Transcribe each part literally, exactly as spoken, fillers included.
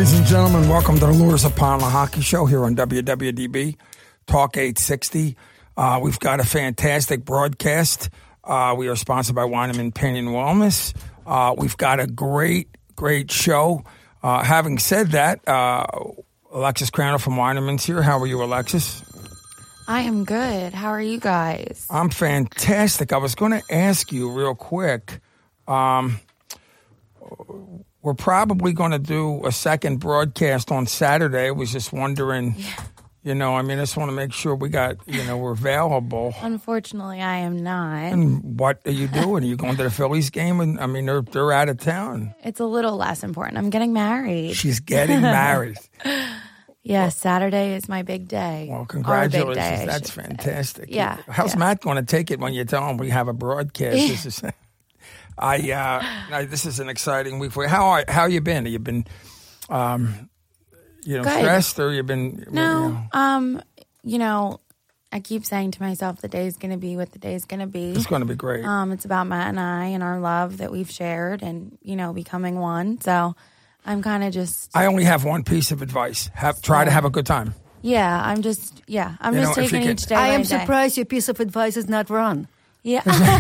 Ladies and gentlemen, welcome to the Lures Upon the Hockey Show here on W W D B, Talk eight sixty. Uh, we've got a fantastic broadcast. Uh, we are sponsored by Weineman Pain and Wellness. Uh, we've got a great, great show. Uh, having said that, uh, Alexis Crandall from Weineman's here. How are you, Alexis? I am good. How are you guys? I'm fantastic. I was going to ask you real quick. Um, we're probably going to do a second broadcast on Saturday. I was just wondering, yeah. you know, I mean, I just want to make sure we got, you know, we're available. Unfortunately, I am not. And what are you doing? Are you going to the Phillies game? And I mean, they're they're out of town. It's a little less important. I'm getting married. She's getting married. Yes, Saturday is my big day. Well, congratulations. Day, That's fantastic. Say. Yeah. How's yeah. Matt going to take it when you tell him we have a broadcast? This is, I, uh, I, this is an exciting week for you. How are, how you been? Have you been, um, you know, Good. stressed or you've been? No, you know? um, you know, I keep saying to myself, the day's going to be what the day's going to be. It's going to be great. Um, it's about Matt and I and our love that we've shared and, you know, becoming one. So I'm kind of just. I only have one piece of advice. Have Try yeah. to have a good time. Yeah, I'm just, yeah, I'm you just know, taking can, each day. I am day. surprised your piece of advice is not wrong. Yeah.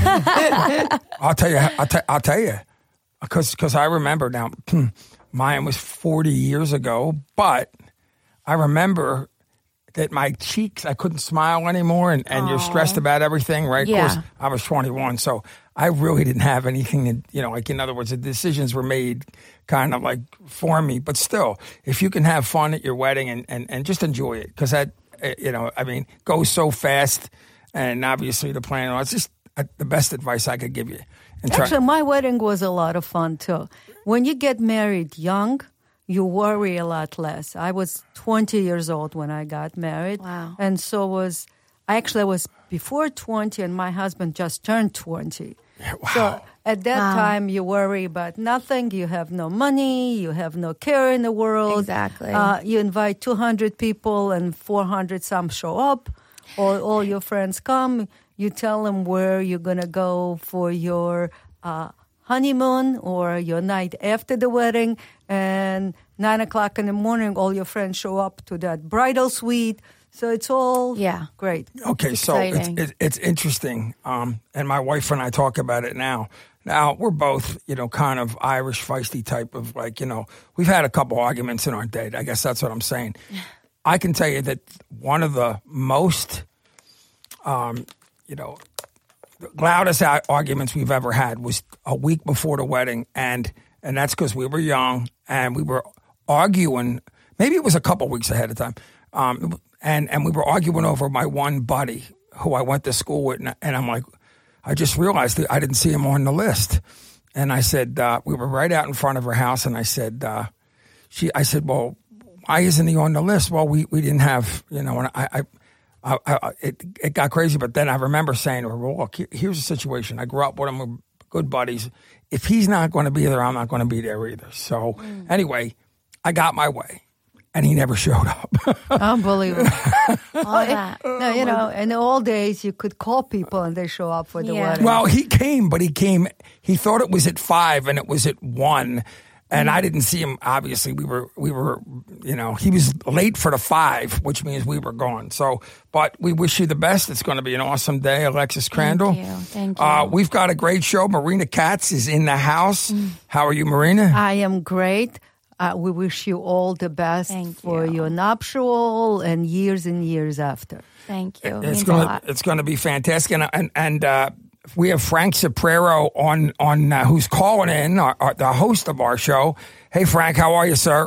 I'll tell you, I'll, t- I'll tell you, because because I remember now, mine was forty years ago, but I remember that my cheeks, I couldn't smile anymore, and, and you're stressed about everything, right? Yeah. Of course, I was twenty-one, so I really didn't have anything that, you know, like in other words, the decisions were made kind of like for me, but still, if you can have fun at your wedding and, and, and just enjoy it, because that, you know, I mean, goes so fast. And obviously the plan, it's just uh, the best advice I could give you. And try- Actually, my wedding was a lot of fun, too. When you get married young, you worry a lot less. I was twenty years old when I got married. Wow. And so was, I actually was before twenty, and my husband just turned twenty. Wow. So at that wow. time, you worry about nothing. You have no money. You have no care in the world. Exactly. Uh, you invite two hundred people, and four hundred some show up. All, all your friends come. You tell them where you're going to go for your uh, honeymoon or your night after the wedding. And nine o'clock in the morning, all your friends show up to that bridal suite. So it's all yeah. great. Okay, it's so it's, exciting. it's, it's interesting. Um, and my wife and I talk about it now. Now, we're both, you know, kind of Irish, feisty type of like, you know, we've had a couple arguments in our date. I guess that's what I'm saying. I can tell you that one of the most, um, you know, the loudest arguments we've ever had was a week before the wedding, and and that's because we were young and we were arguing. Maybe it was a couple weeks ahead of time, um, and and we were arguing over my one buddy who I went to school with, and, and I'm like, I just realized that I didn't see him on the list, and I said uh, we were right out in front of her house, and I said, uh, she, I said, well, why isn't he on the list? Well, we, we didn't have, you know, and I, I, I, I it, it got crazy. But then I remember saying to her, well, look, here's the situation. I grew up with him, we're good buddies. If he's not going to be there, I'm not going to be there either. So mm. anyway, I got my way, and he never showed up. Unbelievable. All that. No, you know, in the old days, you could call people and they show up for the Yeah. wedding. Well, he came, but he came, he thought it was at five, and it was at one. And I didn't see him. Obviously, we were, we were, you know, he was late for the five, which means we were gone. So, but we wish you the best. It's going to be an awesome day, Alexis Crandall. Thank you. Thank you. Uh, we've got a great show. Marina Katz is in the house. Mm. How are you, Marina? I am great. Uh, we wish you all the best Thank for you. your nuptial and years and years after. Thank you. It It's means going a to, lot. it's going to be fantastic. And, and, and uh, we have Frank Soprero on, on uh, who's calling in, our, our, the host of our show. Hey, Frank, how are you, sir?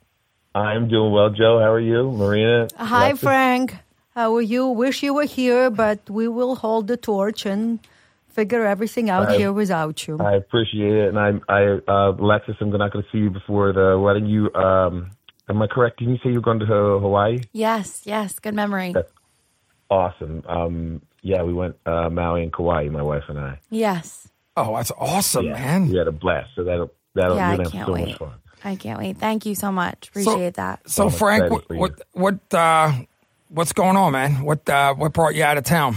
I'm doing well, Joe. How are you, Marina? Hi, Alexis? Frank. How are you? Wish you were here, but we will hold the torch and figure everything out I, here without you. I appreciate it. And I, I uh, Alexis, I'm not going to see you before the wedding. You, um, am I correct? Didn't you say you were going to Hawaii? Yes, yes. Good memory. That's awesome. Um, yeah, we went uh, Maui and Kauai, my wife and I. Yes. Oh, that's awesome, yeah, man. We had a blast. So that'll, that'll Yeah, I we're gonna have can't so wait. much fun. I can't wait. Thank you so much. Appreciate that. So, I'm Frank, excited what, for you. what, what, uh, what's going on, man? What, uh, what brought you out of town?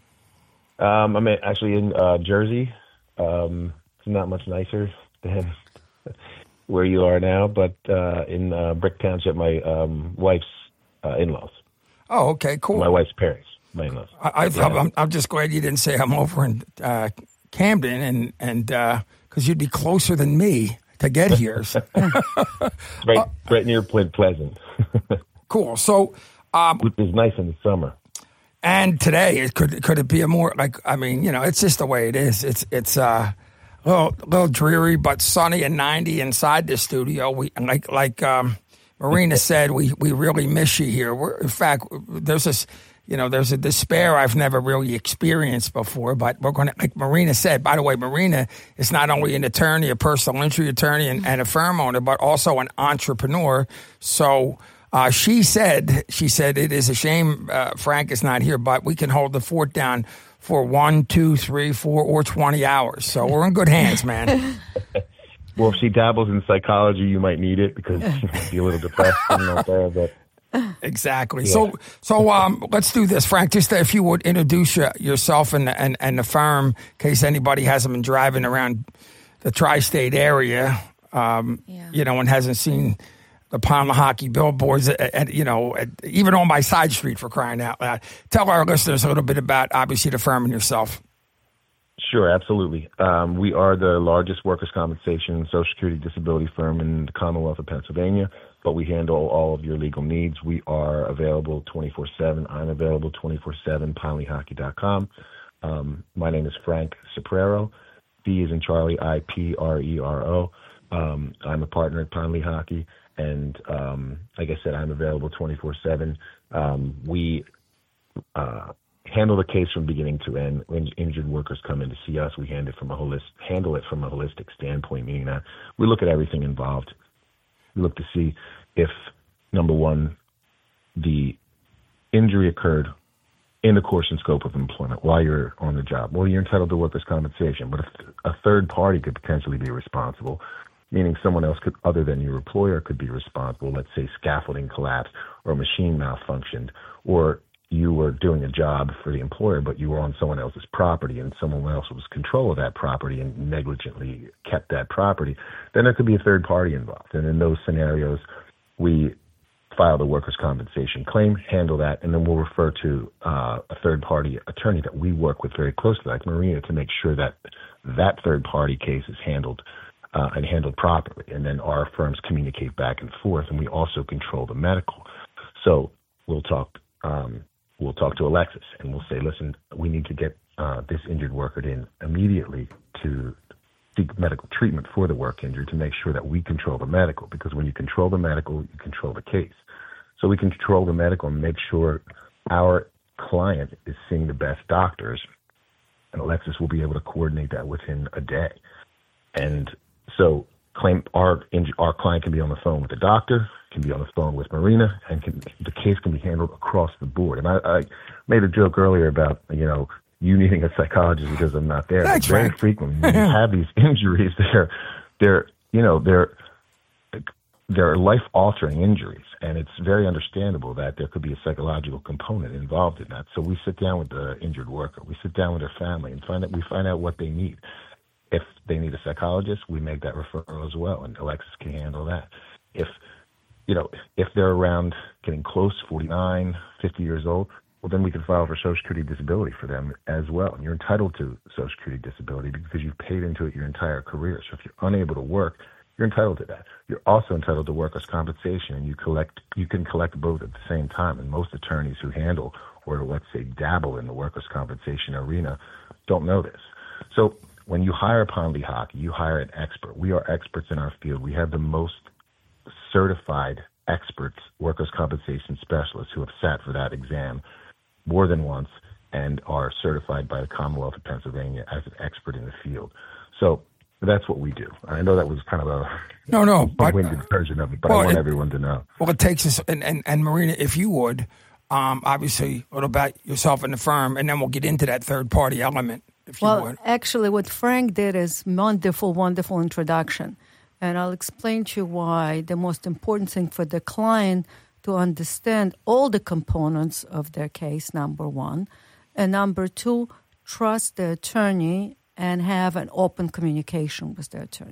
Um, I'm actually in uh, Jersey. Um, it's not much nicer than where you are now, but uh, in uh, Brick Township, my um, wife's uh, in-laws. Oh, okay, cool. My wife's parents, my in-laws. I, I, yeah. I'm, I'm just glad you didn't say I'm over in uh, Camden, and and because uh, you'd be closer than me to get here. right, uh, right near Point Pleasant. Cool. So, um, which is nice in the summer. And today, it could could it be a more like I mean, you know, it's just the way it is. It's it's uh, a little, little dreary, but sunny and ninety inside the studio. We like like. Um, Marina said, we, we really miss you here. We're, in fact, there's this, you know, there's a despair I've never really experienced before, but we're going to, like Marina said, by the way, Marina is not only an attorney, a personal injury attorney and, and a firm owner, but also an entrepreneur. So uh, she said, she said, it is a shame uh, Frank is not here, but we can hold the fort down for one, two, three, four, or twenty hours. So we're in good hands, man. Well, if she dabbles in psychology, you might need it because she might be a little depressed. Out there, but exactly. Yeah. So, so um, let's do this, Frank. Just if you would introduce your, yourself and, and and the firm, in case anybody hasn't been driving around the tri-state area, um, Yeah. you know, and hasn't seen the Pond Lehocky billboards, and you know, at, even on my side street, for crying out loud. Tell our listeners a little bit about obviously the firm and yourself. Sure, absolutely. Um, we are the largest workers' compensation and Social Security disability firm in the Commonwealth of Pennsylvania, but we handle all of your legal needs. We are available twenty-four seven. I'm available twenty-four seven, pond lehocky dot com. Um, my name is Frank Ciprero. D is in Charlie, I P R E R O. Um, I'm a partner at Pond Lehocky, and um, like I said, I'm available twenty-four seven. Um, we... Uh, handle the case from beginning to end. When injured workers come in to see us, we handle it from a holistic, handle it from a holistic standpoint, meaning that we look at everything involved. We look to see if, number one, the injury occurred in the course and scope of employment while you're on the job. Well, you're entitled to workers' compensation, but if a third party could potentially be responsible, meaning someone else could, other than your employer, could be responsible. Let's say scaffolding collapsed or a machine malfunctioned, or you were doing a job for the employer, but you were on someone else's property and someone else was control of that property and negligently kept that property, then there could be a third party involved. And in those scenarios, we file the workers' compensation claim, handle that, and then we'll refer to uh, a third party attorney that we work with very closely, like Marina, to make sure that that third party case is handled uh, and handled properly. And then our firms communicate back and forth, and we also control the medical. So we'll talk um, We'll talk to Alexis and we'll say, listen, we need to get uh, this injured worker in immediately to seek medical treatment for the work injury to make sure that we control the medical, because when you control the medical, you control the case. So we can control the medical and make sure our client is seeing the best doctors, and Alexis will be able to coordinate that within a day. And so claim our our client can be on the phone with the doctor, can be on the phone with Marina, and can, the case can be handled across the board. And I, I made a joke earlier about, you know, you needing a psychologist because I'm not there. That's very right. frequently when you have these injuries, they're, they're, you know, they're, they're life-altering injuries, and it's very understandable that there could be a psychological component involved in that. So we sit down with the injured worker, we sit down with their family, and find out, we find out what they need. If they need a psychologist, we make that referral as well, and Alexis can handle that. If, you know, if they're around getting close, forty-nine, fifty years old, well, then we can file for Social Security disability for them as well. And you're entitled to Social Security disability because you've paid into it your entire career. So if you're unable to work, you're entitled to that. You're also entitled to workers' compensation, and you collect, you can collect both at the same time. And most attorneys who handle, or let's say dabble in the workers' compensation arena, don't know this. So when you hire Pond Lehocky, you hire an expert. We are experts in our field. We have the most certified experts, workers' compensation specialists, who have sat for that exam more than once and are certified by the Commonwealth of Pennsylvania as an expert in the field. So that's what we do. I know that was kind of a no, no, but, winded version of it, but well, I want it, everyone to know. Well, it takes us, and, and, and Marina, if you would, um, obviously a little about yourself and the firm, and then we'll get into that third party element, if well, you would. Actually, what Frank did is wonderful, wonderful introduction. And I'll explain to you why the most important thing for the client to understand all the components of their case, number one. And number two, trust the attorney and have an open communication with the attorney.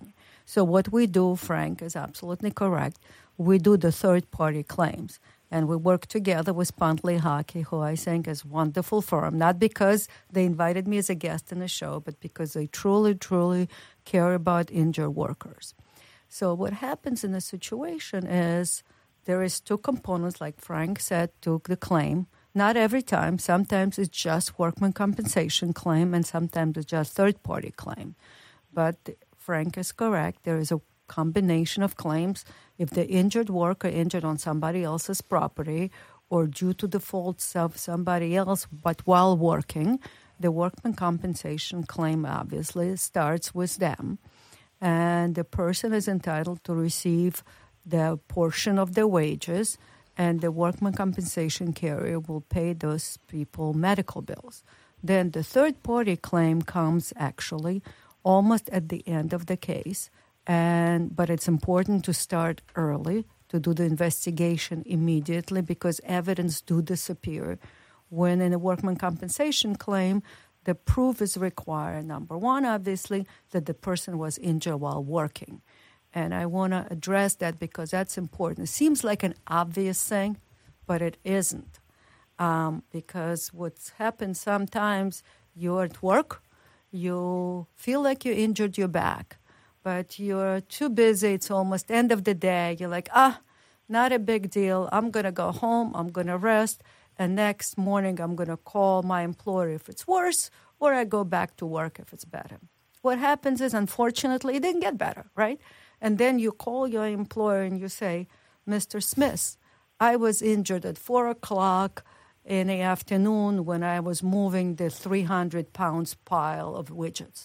So what we do, Frank is absolutely correct. We do the third-party claims. And we work together with Pond Lehocky, who I think is a wonderful firm, not because they invited me as a guest in the show, but because they truly, truly care about injured workers. So what happens in a situation is there is two components, like Frank said, to the claim. Not every time. Sometimes it's just workman compensation claim, and sometimes it's just third-party claim. But Frank is correct. There is a combination of claims. If the injured worker injured on somebody else's property or due to the faults of somebody else, but while working, the workman compensation claim obviously starts with them. And the person is entitled to receive the portion of their wages, and the workman compensation carrier will pay those people medical bills. Then the third-party claim comes actually almost at the end of the case. And but it's important to start early, to do the investigation immediately, because evidence do disappear. When in a workman compensation claim, the proof is required. Number one, obviously, that the person was injured while working. And I want to address that because that's important. It seems like an obvious thing, but it isn't. Um, because what's happened sometimes, you're at work, you feel like you injured your back, but you're too busy. It's almost end of the day. You're like, ah, not a big deal. I'm going to go home. I'm going to rest. And next morning, I'm going to call my employer if it's worse, or I go back to work if it's better. What happens is, unfortunately, it didn't get better, right? And then you call your employer and you say, Mister Smith, I was injured at four o'clock in the afternoon when I was moving the three hundred pounds pile of widgets.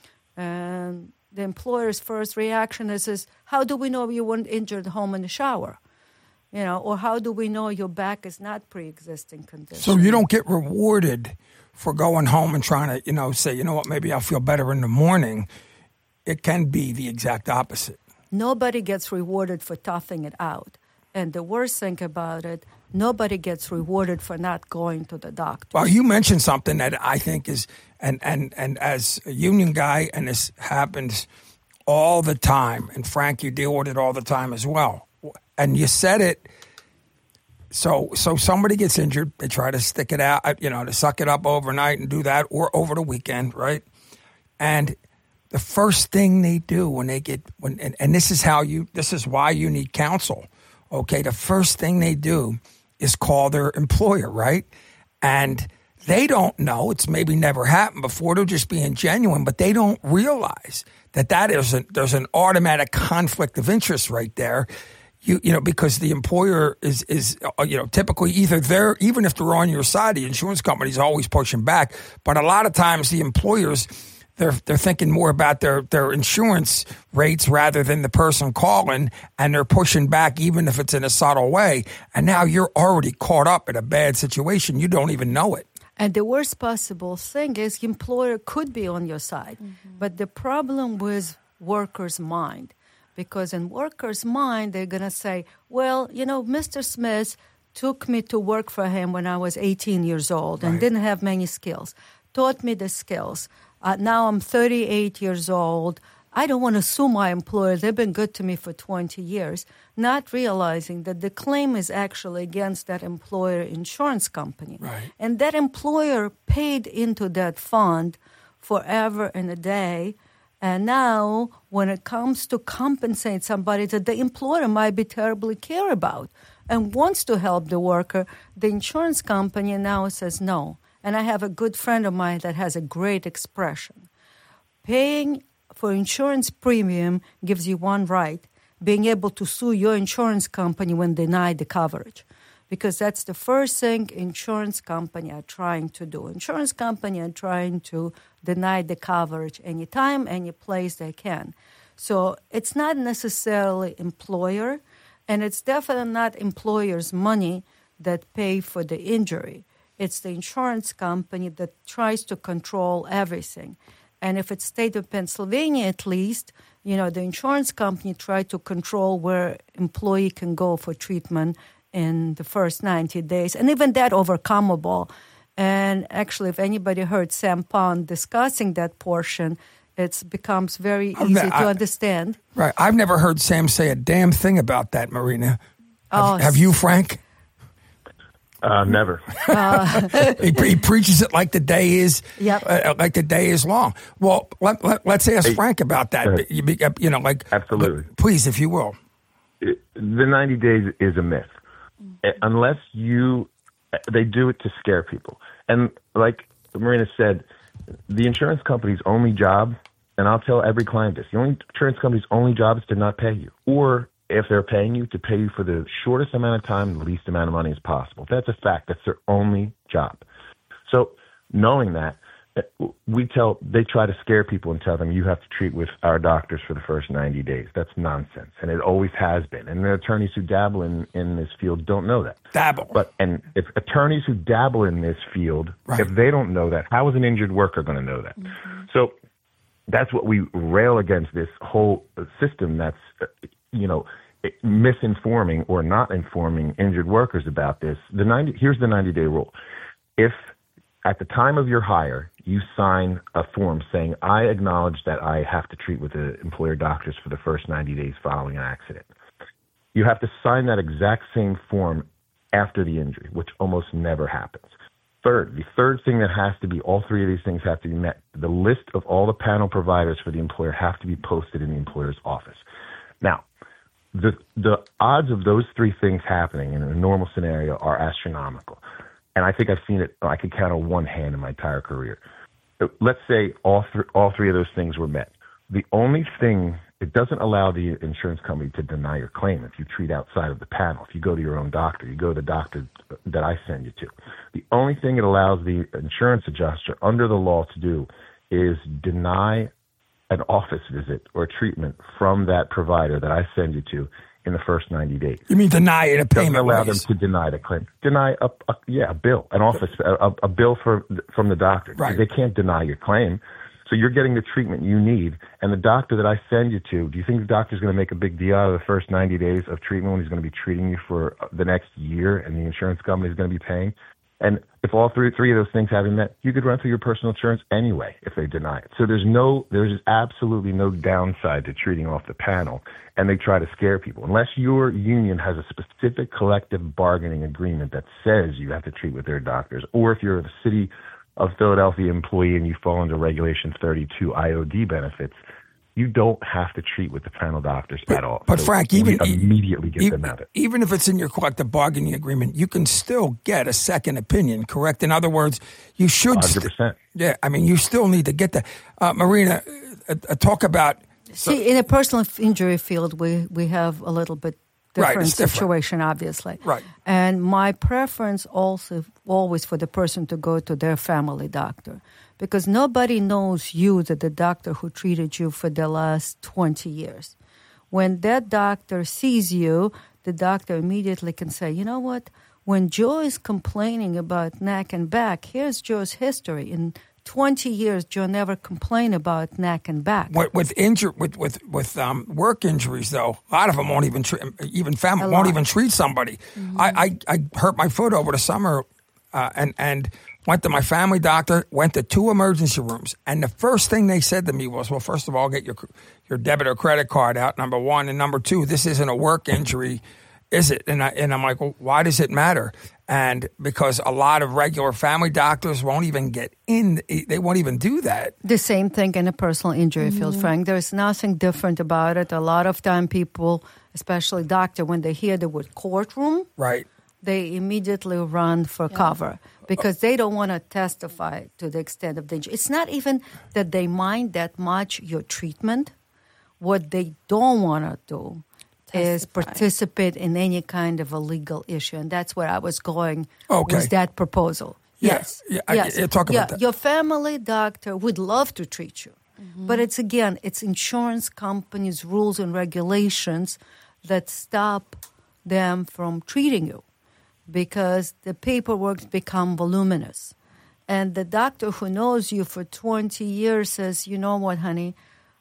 And the employer's first reaction is, is, how do we know you weren't injured home in the shower? You know, or how do we know your back is not pre-existing condition? So you don't get rewarded for going home and trying to, you know, say, you know what, maybe I'll feel better in the morning. It can be the exact opposite. Nobody gets rewarded for toughing it out. And the worst thing about it, nobody gets rewarded for not going to the doctor. Well, you mentioned something that I think is, and, and, and as a union guy, and this happens all the time, and Frank, you deal with it all the time as well. And you said it, so so somebody gets injured, they try to stick it out, you know, to suck it up overnight and do that, or over the weekend, right? And the first thing they do when they get, when and, and this is how you, this is why you need counsel. Okay, the first thing they do is call their employer, right? And they don't know, it's maybe never happened before, they're just being genuine, but they don't realize that that is a, there's an automatic conflict of interest right there. You you know, because the employer is, is uh, you know, typically either they're, even if they're on your side, the insurance company's always pushing back, but a lot of times the employers, They're they're thinking more about their, their insurance rates rather than the person calling, and they're pushing back even if it's in a subtle way. And now you're already caught up in a bad situation. You don't even know it. And the worst possible thing is the employer could be on your side. Mm-hmm. But the problem with workers' mind, because in workers' mind, they're going to say, well, you know, Mister Smith took me to work for him when I was eighteen years old and right. didn't have many skills, taught me the skills. Uh, now I'm thirty-eight years old. I don't want to sue my employer. They've been good to me for twenty years, not realizing that the claim is actually against that employer insurance company. Right. And that employer paid into that fund forever and a day. And now when it comes to compensate somebody that the employer might be terribly care about and wants to help the worker, the insurance company now says no. And I have a good friend of mine that has a great expression. Paying for insurance premium gives you one right, being able to sue your insurance company when denied the coverage. Because that's the first thing insurance company are trying to do. Insurance company are trying to deny the coverage anytime, any place they can. So it's not necessarily employer, and it's definitely not employer's money that pay for the injury. It's the insurance company that tries to control everything. And if it's state of Pennsylvania, at least, you know, the insurance company tried to control where employee can go for treatment in the first ninety days. And even that overcomable. And actually, if anybody heard Sam Pond discussing that portion, It becomes very I've easy ne- to I- understand. Right. I've never heard Sam say a damn thing about that, Marina. Have, Oh, have you, Frank? Uh, never. he, he preaches it like the day is, Yep. uh, like the day is long. Well, let, let, let's ask Hey, Frank about that. go ahead. You, be- you know, like Absolutely. Please, if you will. It- the ninety days is a myth. Uh, Unless you, they do it to scare people. And like Marina said, the insurance company's only job, and I'll tell every client this, the only insurance company's only job is to not pay you. Or if they're paying you, to pay you for the shortest amount of time, the least amount of money as possible. That's a fact. That's their only job. So knowing that, we tell, they try to scare people and tell them you have to treat with our doctors for the first ninety days. That's nonsense. And it always has been. And the attorneys who dabble in, in this field don't know that. Dabble. But, and if attorneys who dabble in this field, Right. if they don't know that, how is an injured worker going to know that? Mm-hmm. So that's what we rail against, this whole system that's, uh, you know, misinforming or not informing injured workers about this. The ninety, here's the ninety-day rule. If at the time of your hire, you sign a form saying, I acknowledge that I have to treat with the employer doctors for the first ninety days following an accident, you have to sign that exact same form after the injury, which almost never happens. Third, the third thing that has to be, all three of these things have to be met. The list of all the panel providers for the employer have to be posted in the employer's office. Now, the the odds of those three things happening in a normal scenario are astronomical. And I think I've seen it, I could count on one hand in my entire career. Let's say all, th- all three of those things were met. The only thing, it doesn't allow the insurance company to deny your claim if you treat outside of the panel. If you go to your own doctor, you go to the doctor that I send you to. The only thing it allows the insurance adjuster under the law to do is deny an office visit or treatment from that provider that I send you to in the first ninety days. You mean deny it a payment? Doesn't allow ways. them to deny the claim. Deny a, a yeah a bill, an office a, a bill for from the doctor. Right. They can't deny your claim. So you're getting the treatment you need, and the doctor that I send you to, do you think the doctor's going to make a big deal out of the first ninety days of treatment when he's going to be treating you for the next year, and the insurance company is going to be paying? And if all three three of those things haven't met, you could run through your personal insurance anyway if they deny it. So there's no, there's absolutely no downside to treating off the panel, and they try to scare people. Unless your union has a specific collective bargaining agreement that says you have to treat with their doctors, or if you're a city of Philadelphia employee and you fall under Regulation thirty-two I O D benefits, you don't have to treat with the panel doctors but, at all. But so Frank, even immediately get even, them out of it. Even if it's in your collective bargaining agreement, you can still get a second opinion. Correct? In other words, you should. one hundred percent. St- yeah, I mean, you still need to get that. Uh, Marina, uh, uh, talk about. See, in a personal injury field, we, we have a little bit different Right, it's different. situation, obviously. Right. And my preference also always for the person to go to their family doctor, because nobody knows you, that the doctor who treated you for the last twenty years. When that doctor sees you, the doctor immediately can say, you know what, when Joe is complaining about neck and back, here's Joe's history. In twenty years, Joe never complained about neck and back. With, with injury, with with with um, work injuries, though, a lot of them won't even treat, even family A won't lot. even treat somebody. Mm-hmm. I, I I hurt my foot over the summer, uh, and and went to my family doctor. Went to two emergency rooms, and the first thing they said to me was, "Well, first of all, get your your debit or credit card out. Number one, and number two, this isn't a work injury, is it?" And I and I'm like, "Well, why does it matter?" And because a lot of regular family doctors won't even get in, they won't even do that. The same thing in a personal injury field, Frank. There's nothing different about it. A lot of time people, especially doctor, when they hear the word courtroom, Right. they immediately run for cover because they don't want to testify to the extent of the injury. It's not even that they mind that much your treatment. What they don't want to do is Testify. participate in any kind of a legal issue. And that's where I was going Okay. with that proposal. Yeah, Yes. yeah, I- yes. yeah, talk about yeah. that. Your family doctor would love to treat you. But it's, again, it's insurance companies' rules and regulations that stop them from treating you because the paperwork become voluminous. And the doctor who knows you for twenty years says, you know what, honey,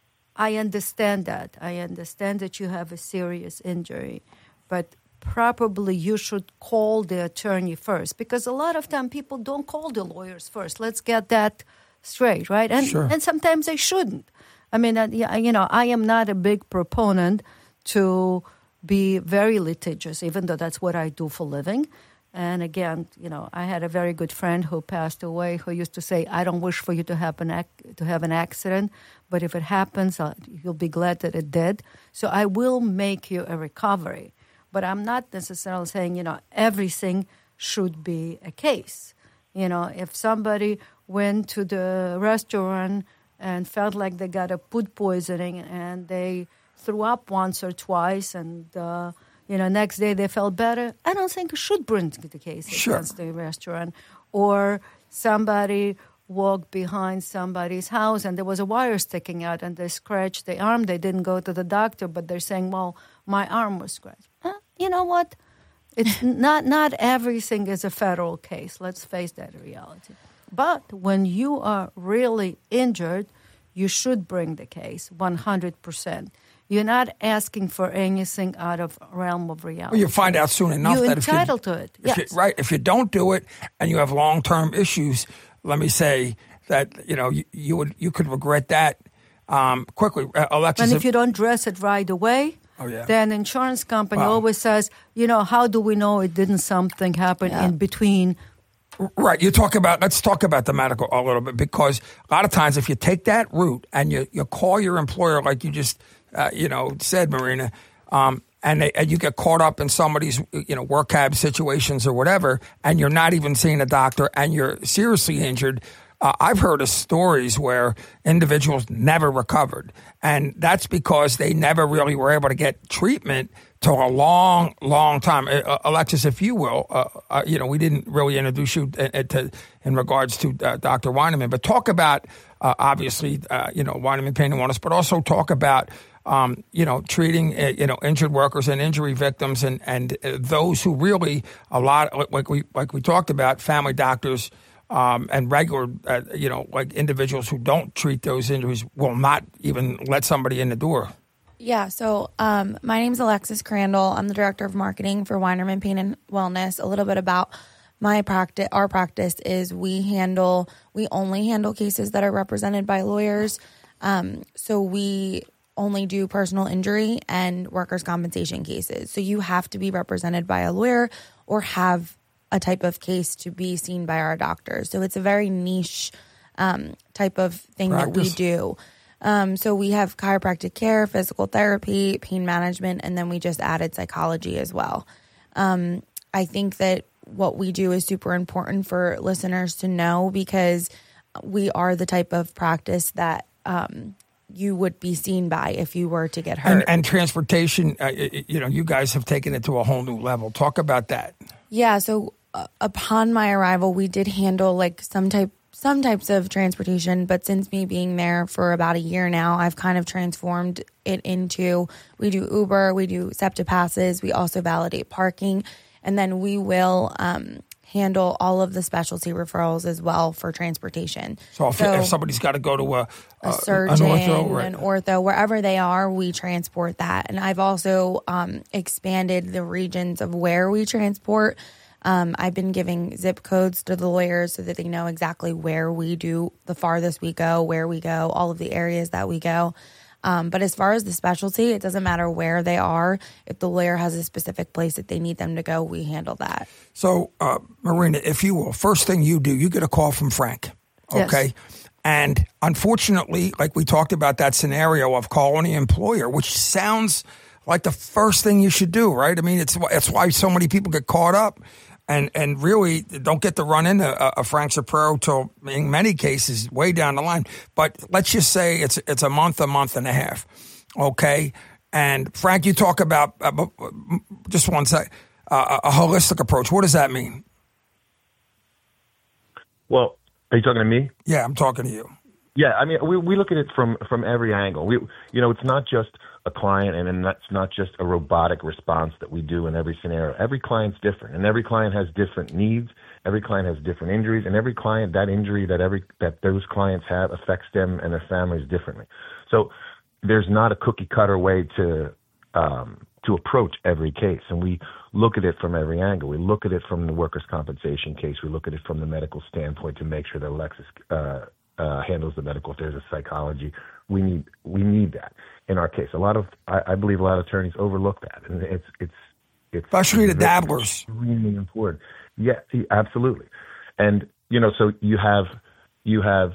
I understand that. I understand that you have a serious injury, but probably you should call the attorney first, because a lot of time people don't call the lawyers first. Let's get that straight, right? And Sure. and sometimes they shouldn't. I mean, uh, yeah, you know, I am not a big proponent to be very litigious, even though that's what I do for a living. And again, you know, I had a very good friend who passed away who used to say, I don't wish for you to have an, ac- to have an accident, but if it happens, uh, you'll be glad that it did. So I will make you a recovery. But I'm not necessarily saying, you know, everything should be a case. You know, if somebody went to the restaurant and felt like they got a food poisoning and they threw up once or twice and, uh, you know, next day they felt better, I don't think you should bring the case Sure. against the restaurant. Or somebody walked behind somebody's house and there was a wire sticking out and they scratched the arm. They didn't go to the doctor, but they're saying, well, my arm was scratched. Huh? You know what? It's not not everything is a federal case. Let's face that reality. But when you are really injured, you should bring the case one hundred percent. You're not asking for anything out of realm of reality. Well, you find out soon enough You're that if entitled you, to it. If Yes. you, right. If you don't do it and you have long-term issues, let me say that, you know, you, you would you could regret that um, quickly. Uh, Alexis, And if you don't dress it right away, Oh, yeah. then insurance company Wow. always says, you know, how do we know it didn't something happen Yeah. in between? Right. You talk about, let's talk about the medical a little bit, because a lot of times if you take that route and you, you call your employer, like you just, uh, you know, said, Marina, um, and, they, and you get caught up in somebody's, you know, work cab situations or whatever, and you're not even seeing a doctor and you're seriously injured. Uh, I've heard of stories where individuals never recovered, and that's because they never really were able to get treatment till a long, long time. Uh, Alexis, if you will, uh, uh, you know, we didn't really introduce you uh, to, in regards to uh, Doctor Weineman, but talk about, uh, obviously, uh, you know, Weineman Pain and Wellness, but also talk about, um, you know, treating, uh, you know, injured workers and injury victims and, and uh, those who really, a lot, like we, like we talked about, family doctors, Um, and regular, uh, you know, like individuals who don't treat those injuries will not even let somebody in the door. Yeah, so um, my name's Alexis Crandall. I'm the Director of Marketing for Weinerman Pain and Wellness. A little bit about my practice. Our practice is we handle, we only handle cases that are represented by lawyers. Um, so we only do personal injury and workers' compensation cases. So you have to be represented by a lawyer or have a type of case to be seen by our doctors. So it's a very niche um, type of thing Practice. that we do. Um, so we have chiropractic care, physical therapy, pain management, and then we just added psychology as well. Um, I think that what we do is super important for listeners to know, because we are the type of practice that um, you would be seen by if you were to get hurt. And, and transportation, uh, you know, you guys have taken it to a whole new level. Talk about that. Yeah, so uh, upon my arrival, we did handle like some type, some types of transportation, but since me being there for about a year now, I've kind of transformed it into, we do Uber, we do SEPTA passes, we also validate parking, and then we will um, handle all of the specialty referrals as well for transportation. So if, So- if somebody's got to go to a, a surgeon, an ortho, right. an ortho, wherever they are, we transport that. And I've also um, expanded the regions of where we transport. Um, I've been giving zip codes to the lawyers so that they know exactly where we do the farthest we go, where we go, all of the areas that we go. Um, but as far as the specialty, it doesn't matter where they are. If the lawyer has a specific place that they need them to go, we handle that. So, uh, Marina, if you will, first thing you do, you get a call from Frank, okay? Yes. And unfortunately, like we talked about that scenario of calling the employer, which sounds like the first thing you should do, right? I mean, it's it's why so many people get caught up and, and really don't get to run into a, a Frank Shapiro till, in many cases, way down the line. But let's just say it's it's a month, a month and a half, okay? And Frank, you talk about, uh, just one sec, uh, a holistic approach. What does that mean? Well, are you talking to me? Yeah, I'm talking to you. Yeah, I mean, we we look at it from from every angle. We, you know, it's not just a client, and then that's not just a robotic response that we do in every scenario. Every client's different, and every client has different needs. Every client has different injuries, and every client, that injury that every that those clients have affects them and their families differently. So there's not a cookie cutter way to um, to approach every case, and we look at it from every angle. We look at it from the workers' compensation case. We look at it from the medical standpoint to make sure that Alexis uh, uh, handles the medical, if there's a psychology. We need we need that in our case. A lot of I, I believe a lot of attorneys overlook that, and it's it's it's especially the dabblers. Extremely important. Yeah, absolutely. And you know, so you have you have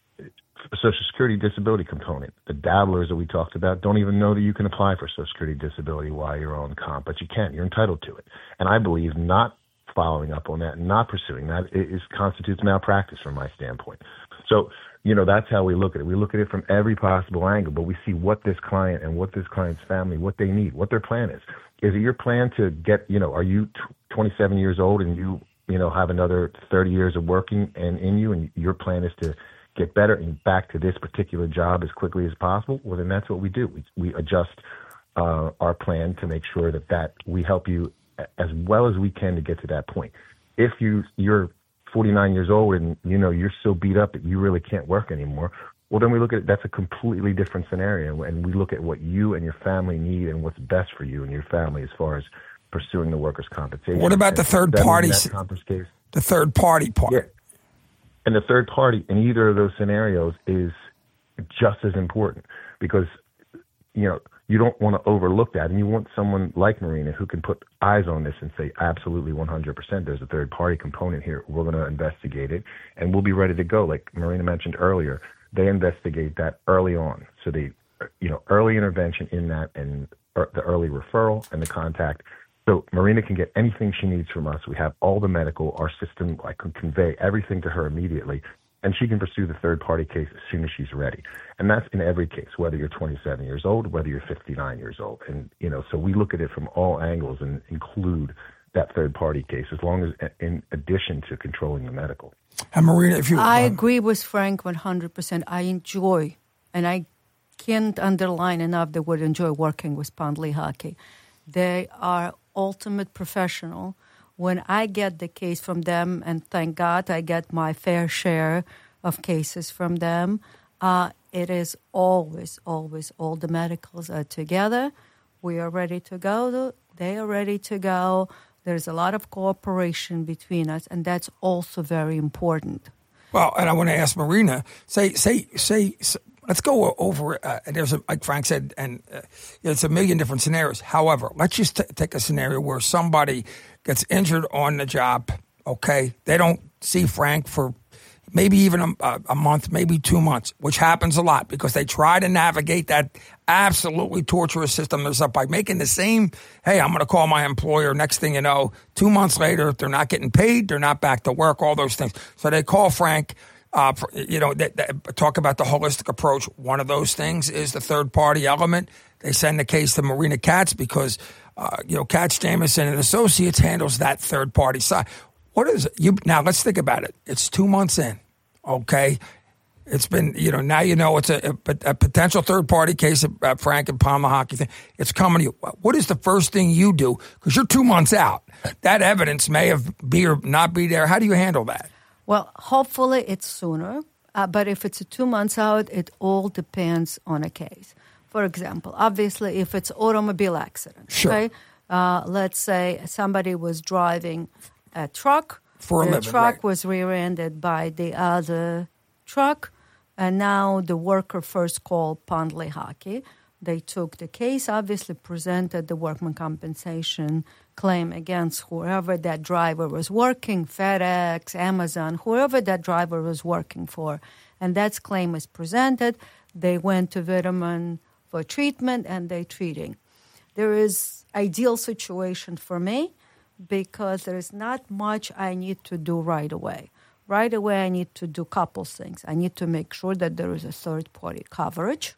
a Social Security disability component. The dabblers that we talked about don't even know that you can apply for Social Security disability while you're on comp, but you can. You're entitled to it. And I believe not following up on that and not pursuing that is constitutes malpractice from my standpoint. So, you know, that's how we look at it. We look at it from every possible angle, but we see what this client and what this client's family, what they need, what their plan is. Is it your plan to get, you know, are you twenty-seven years old and you, you know, have another thirty years of working and in you, and your plan is to get better and back to this particular job as quickly as possible? Well, then that's what we do. We, we adjust uh, our plan to make sure that, that we help you as well as we can to get to that point. If you, you're forty-nine years old and, you know, you're so beat up that you really can't work anymore, well, then we look at it, that's a completely different scenario, and we look at what you and your family need and what's best for you and your family as far as pursuing the workers' compensation. What about the third party? Case, the third party part. Yeah. And the third party in either of those scenarios is just as important, because, you know, you don't want to overlook that, and you want someone like Marina who can put eyes on this and say, absolutely one hundred percent, there's a third party component here. We're going to investigate it, and we'll be ready to go. Like Marina mentioned earlier, they investigate that early on. So they, you know, early intervention in that, and the early referral and the contact. So Marina can get anything she needs from us. We have all the medical. Our system, I can convey everything to her immediately, and she can pursue the third-party case as soon as she's ready. And that's in every case, whether you're twenty-seven years old, whether you're fifty-nine years old. And, you know, so we look at it from all angles and include that third-party case, as long as in addition to controlling the medical. And Marina, if you... I um, agree with Frank one hundred percent. I enjoy, and I can't underline enough the word enjoy, working with Pond Lehocky. They are ultimate professional. When I get the case from them, and thank God I get my fair share of cases from them, uh, it is always, always all the medicals are together. We are ready to go. They are ready to go. There's a lot of cooperation between us, and that's also very important. Well, and I want to ask Marina, say, say, say, say let's go over, uh, there's a, like Frank said, and uh, it's a million different scenarios. However, let's just t- take a scenario where somebody gets injured on the job, okay? They don't see Frank for maybe even a, a month, maybe two months, which happens a lot because they try to navigate that absolutely torturous system themselves by making the same, hey, I'm going to call my employer. Next thing you know, two months later, they're not getting paid, they're not back to work, all those things. So they call Frank. Uh, for, you know, they, they talk about the holistic approach. One of those things is the third-party element. They send the case to Marina Katz because, uh, you know, Katz, Jamison, and Associates handles that third-party side. What is it? You, now, let's think about it. It's two months in, okay? It's been, you know, now you know it's a, a, a potential third-party case of uh, Frank and Pond Lehocky thing. It's coming to you. What is the first thing you do? Because you're two months out. That evidence may have be or not be there. How do you handle that? Well, hopefully it's sooner, uh, but if it's two months out, it all depends on a case. For example, obviously, if it's automobile accident, sure. okay? Uh, let's say somebody was driving a truck. For a the living, truck right. was rear-ended by the other truck, and now the worker first called Pond Lehocky. They took the case, obviously presented the workman compensation claim against whoever that driver was working, FedEx, Amazon, whoever that driver was working for. And that claim is presented. They went to Vitamin for treatment, and they're treating. There is ideal situation for me because there is not much I need to do right away. Right away, I need to do a couple things. I need to make sure that there is a third-party coverage.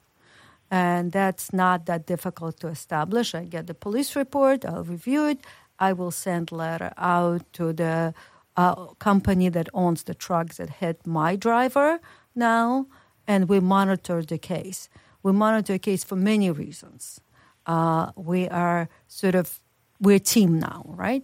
And that's not that difficult to establish. I get the police report, I'll review it, I will send letter out to the uh, company that owns the trucks that hit my driver now, and we monitor the case. We monitor the case for many reasons. Uh, we are sort of, we're a team now, right?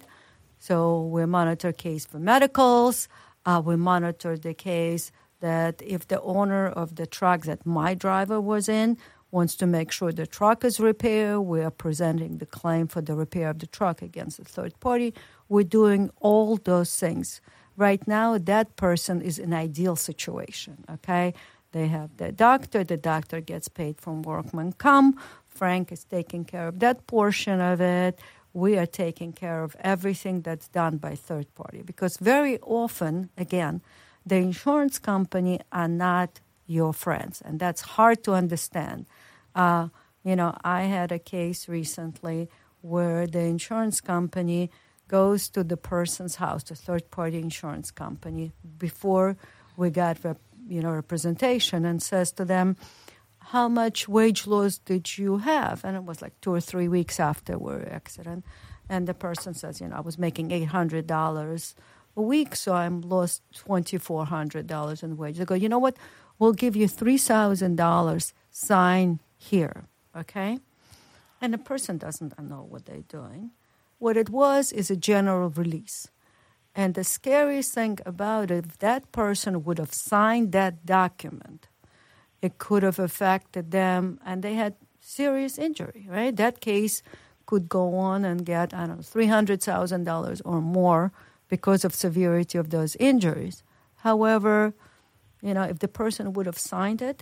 So we monitor case for medicals, uh, we monitor the case that if the owner of the truck that my driver was in wants to make sure the truck is repaired, we are presenting the claim for the repair of the truck against the third party. We're doing all those things. right now that person is in ideal situation, okay? They have the doctor. The doctor gets paid from workman comp. Frank is taking care of that portion of it. We are taking care of everything that's done by third party. Because very often, again, the insurance company are not your friends. And that's hard to understand. Uh, you know, I had a case recently where the insurance company goes to the person's house, the third-party insurance company, before we got rep, you know, representation, and says to them, how much wage loss did you have? And it was like two or three weeks after our accident. And the person says, you know, I was making eight hundred dollars a week, so I lost two thousand four hundred dollars in wages. They go, you know what? We'll give you three thousand dollars, sign here, okay? And the person doesn't know what they're doing. What it was is a general release. And the scariest thing about it, if that person would have signed that document, it could have affected them, and they had serious injury, right? That case could go on and get, I don't know, three hundred thousand dollars or more because of severity of those injuries. However, you know, if the person would have signed it,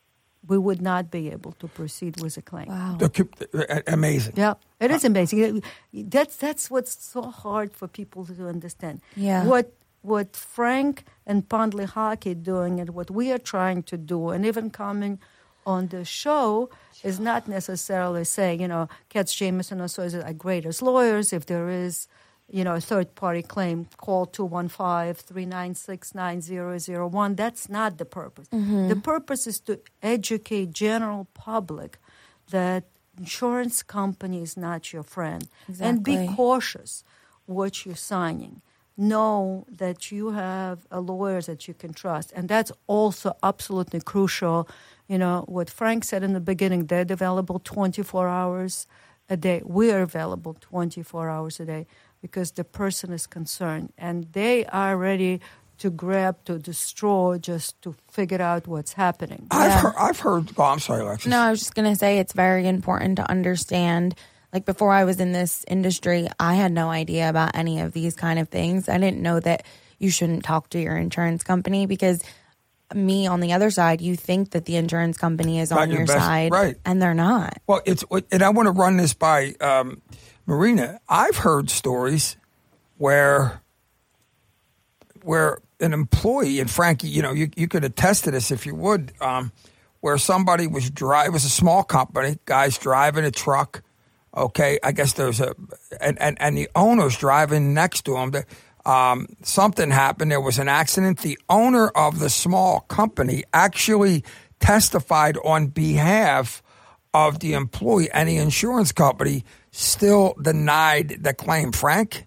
we would not be able to proceed with a claim. Wow. Amazing. Yeah, it is amazing. That's that's what's so hard for people to understand. Yeah. What what Frank and Pondley Hockey doing and what we are trying to do, and even coming on the show, is not necessarily saying, you know, Katz Jameson Associates are great as lawyers. If there is, you know, a third-party claim, call two one five, three nine six, nine zero zero one. That's not the purpose. Mm-hmm. The purpose is to educate general public that insurance company is not your friend. Exactly. And be cautious what you're signing. Know that you have a lawyer that you can trust. And that's also absolutely crucial. You know, what Frank said in the beginning, they're available twenty-four hours a day. We are available twenty-four hours a day because the person is concerned. And they are ready to grab, to destroy, just to figure out what's happening. I've, Yeah. heard, I've heard, oh, I'm sorry, Alexis. No, I was just going to say it's very important to understand. Like before I was in this industry, I had no idea about any of these kind of things. I didn't know that you shouldn't talk to your insurance company because me on the other side, you think that the insurance company is Not on your your best- side, right. and they're not. Well, it's and I want to run this by um, Marina. I've heard stories where where an employee, and Frankie, you know, you, you could attest to this if you would, um, where somebody was driving, it was a small company, guys driving a truck, okay, I guess there's a, and, and, and the owner's driving next to him. Um, something happened, there was an accident. The owner of the small company actually testified on behalf of the employee, and the insurance company still denied the claim. Frank?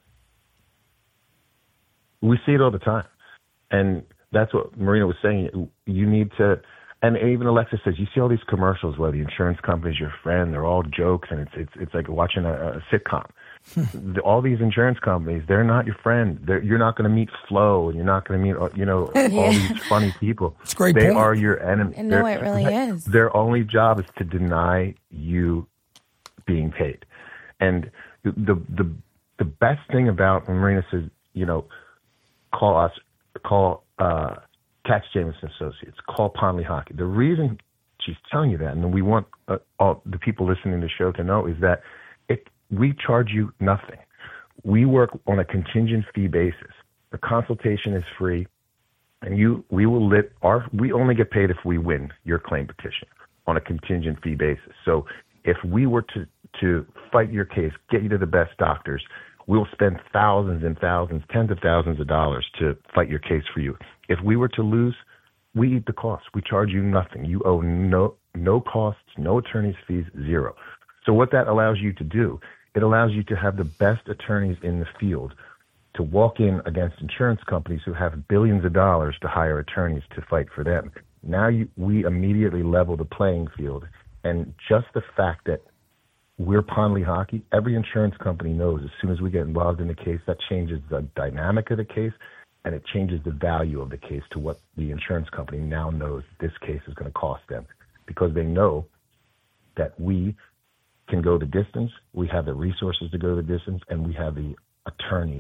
We see it all the time. And that's what Marina was saying. You need to, and even Alexis says, you see all these commercials where the insurance company's your friend, they're all jokes, and it's it's, it's like watching a, a sitcom. the, all these insurance companies, they're not your friend. They're, you're not going to meet Flo, and you're not going to meet, you know, all Yeah. these funny people. It's a great They point. are your enemy. And no, They're- it really is. Their only job is to deny you being paid. And the the the best thing about when Marina says, you know, call us, call uh, Katz Jameson Associates, call Pondley Hockey. The reason she's telling you that, and we want uh, all the people listening to the show to know, is that it we charge you nothing. We work on a contingent fee basis. The consultation is free, and you we will lit our we only get paid if we win your claim petition on a contingent fee basis. So if we were to to fight your case, get you to the best doctors, we'll spend thousands and thousands, tens of thousands of dollars to fight your case for you. If we were to lose, we eat the cost. We charge you nothing. You owe no no costs, no attorney's fees, zero. So what that allows you to do, it allows you to have the best attorneys in the field to walk in against insurance companies who have billions of dollars to hire attorneys to fight for them. Now you, we immediately level the playing field. And just the fact that we're Pondley Hockey, every insurance company knows as soon as we get involved in the case, that changes the dynamic of the case, and it changes the value of the case to what the insurance company now knows this case is going to cost them, because they know that we can go the distance, we have the resources to go the distance, and we have the attorneys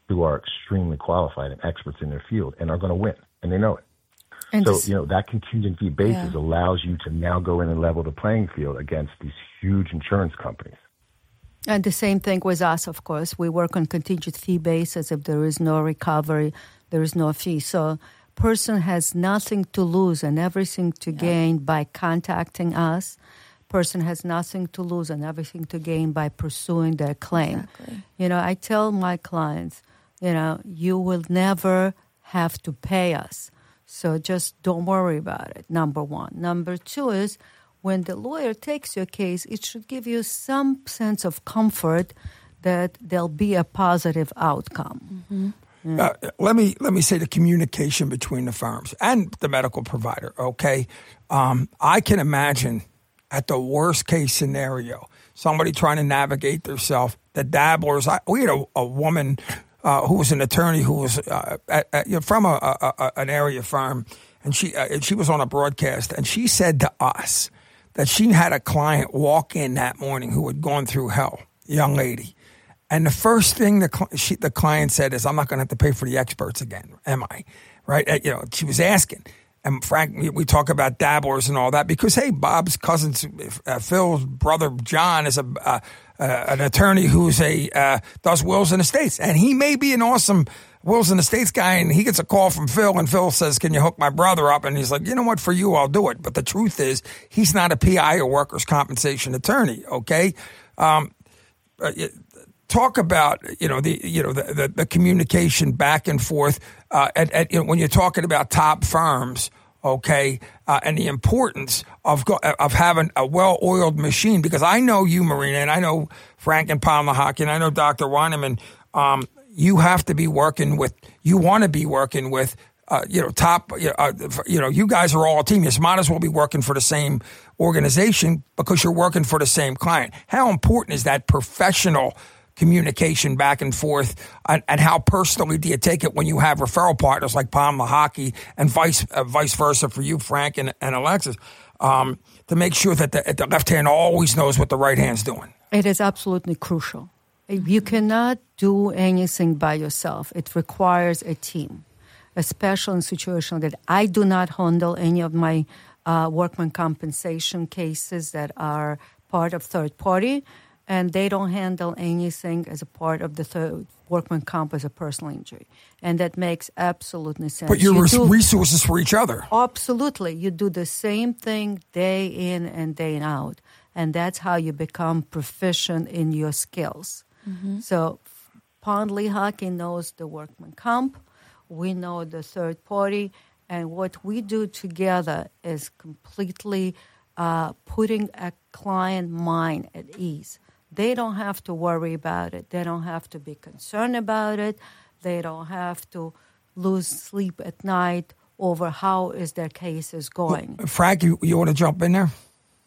who are extremely qualified and experts in their field and are going to win, and they know it. And so, this, you know, that contingent fee basis Yeah. allows you to now go in and level the playing field against these huge insurance companies. and the same thing with us, of course. We work on contingent fee basis. If there is no recovery, there is no fee. So person has nothing to lose and everything to Yeah. gain by contacting us. Person has nothing to lose and everything to gain by pursuing their claim. Exactly. You know, I tell my clients, you know, you will never have to pay us. So just don't worry about it, number one. Number two is when the lawyer takes your case, it should give you some sense of comfort that there'll be a positive outcome. Mm-hmm. Uh, let me let me say the communication between the firms and the medical provider. Okay, um, I can imagine at the worst case scenario, somebody trying to navigate themselves, the dabblers. I, we had a, a woman uh, who was an attorney who was uh, at, at, you know, from a, a, a, an area firm, and she uh, and she was on a broadcast, and she said to us that she had a client walk in that morning who had gone through hell, young lady. And the first thing the cl- she, the client said is, "I'm not going to have to pay for the experts again, am I?" Right? Uh, you know, she was asking. And Frank, we, we talk about dabblers and all that because, hey, Bob's cousin, uh, Phil's brother John, is a uh, uh, an attorney who's a uh, does wills and estates, and he may be an awesome wills and estates guy. And he gets a call from Phil, and Phil says, "Can you hook my brother up?" And he's like, "You know what? For you, I'll do it." But the truth is, he's not a P I or workers' compensation attorney. Okay. Um, uh, Talk about you know the you know the, the, the communication back and forth uh, at, at, you know, when you're talking about top firms, okay, uh, and the importance of go, of having a well-oiled machine. Because I know you, Marina, and I know Frank and Palmer Hockey, and I know Doctor Weinerman. Um, you have to be working with. You want to be working with. Uh, you know, top. You know, uh, you know, you guys are all a team. You might as well be working for the same organization because you're working for the same client. How important is that professional communication back and forth, and, and how personally do you take it when you have referral partners like Palmer Hockey and vice uh, vice versa for you, Frank and, and Alexis, um, to make sure that the, the left hand always knows what the right hand's doing? It is absolutely crucial. You cannot do anything by yourself. It requires a team, especially in situations that I do not handle any of my uh, workman compensation cases that are part of third party. And they don't handle anything as a part of the third workman comp as a personal injury. And that makes absolutely sense. But you're you res- do, resources for each other. Absolutely. You do the same thing day in and day out. And that's how you become proficient in your skills. Mm-hmm. So Pondley Hockey knows the workman comp. We know the third party. And what we do together is completely uh, putting a client mind at ease. They don't have to worry about it. They don't have to be concerned about it. They don't have to lose sleep at night over how is their case is going. Well, Frank, you, you want to jump in there?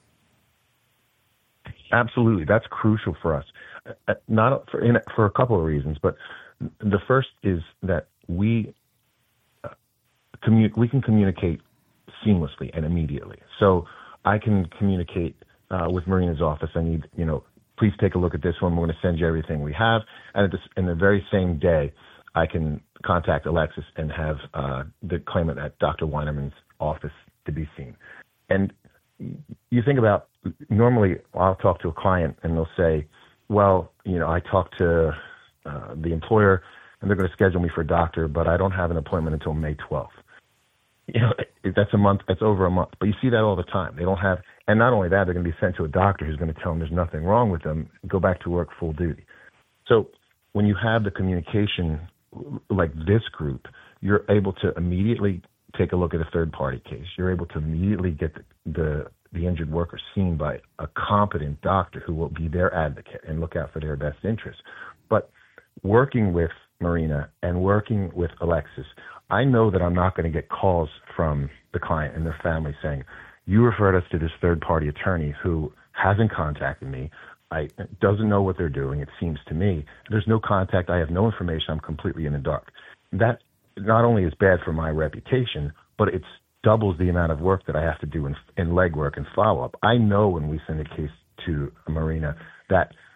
Absolutely. That's crucial for us. Uh, not for, in, for a couple of reasons, but the first is that we uh, commu- we can communicate seamlessly and immediately. So I can communicate uh, with Marina's office. I need, you know, please take a look at this one. We're going to send you everything we have. And at this, in the very same day, I can contact Alexis and have uh, the claimant at Doctor Weinerman's office to be seen. And you think about, normally I'll talk to a client and they'll say, well, you know, I talked to uh, the employer and they're going to schedule me for a doctor, but I don't have an appointment until May twelfth. You know, that's a month, that's over a month. But you see that all the time. They don't have, and not only that, they're going to be sent to a doctor who's going to tell them there's nothing wrong with them, go back to work full duty. So when you have the communication like this group, you're able to immediately take a look at a third-party case. You're able to immediately get the, the, the injured worker seen by a competent doctor who will be their advocate and look out for their best interests. But working with Marina and working with Alexis, I know that I'm not going to get calls from the client and their family saying, you referred us to this third-party attorney who hasn't contacted me, I, doesn't know what they're doing, it seems to me. There's no contact. I have no information. I'm completely in the dark. That not only is bad for my reputation, but it doubles the amount of work that I have to do in, in legwork and follow-up. I know when we send a case to Marina that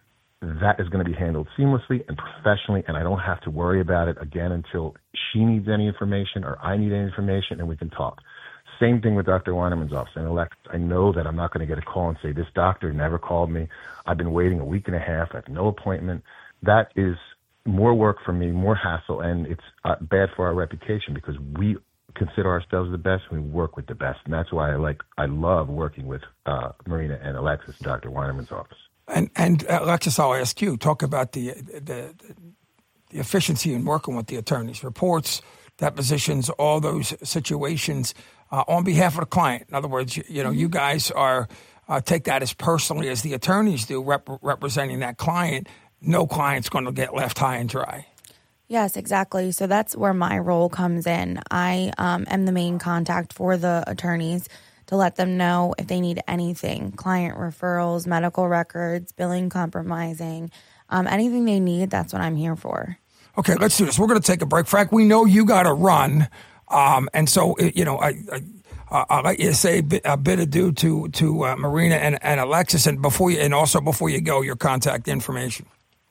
that is going to be handled seamlessly and professionally, and I don't have to worry about it again until she needs any information or I need any information, and we can talk. Same thing with Doctor Weinerman's office. And Alexis, I know that I'm not going to get a call and say, this doctor never called me. I've been waiting a week and a half. I have no appointment. That is more work for me, more hassle, and it's uh, bad for our reputation because we consider ourselves the best and we work with the best. And that's why I like, I love working with uh, Marina and Alexis, Doctor Weinerman's office. And, and uh, Alexis, I'll ask you, talk about the, the, the efficiency in working with the attorneys, reports, depositions, all those situations uh, on behalf of the client. In other words, you, you know, you guys are uh, take that as personally as the attorneys do, rep- representing that client. No client's going to get left high and dry. Yes, exactly. So that's where my role comes in. I um, am the main contact for the attorneys to let them know if they need anything, client referrals, medical records, billing compromising, um, anything they need. That's what I'm here for. Okay, let's do this. We're going to take a break. Frank, we know you got to run. Um, and so, you know, I, I, I'll let you say a bit, a bit adieu to, to uh, Marina and, and Alexis. And before you, and also before you go, your contact information.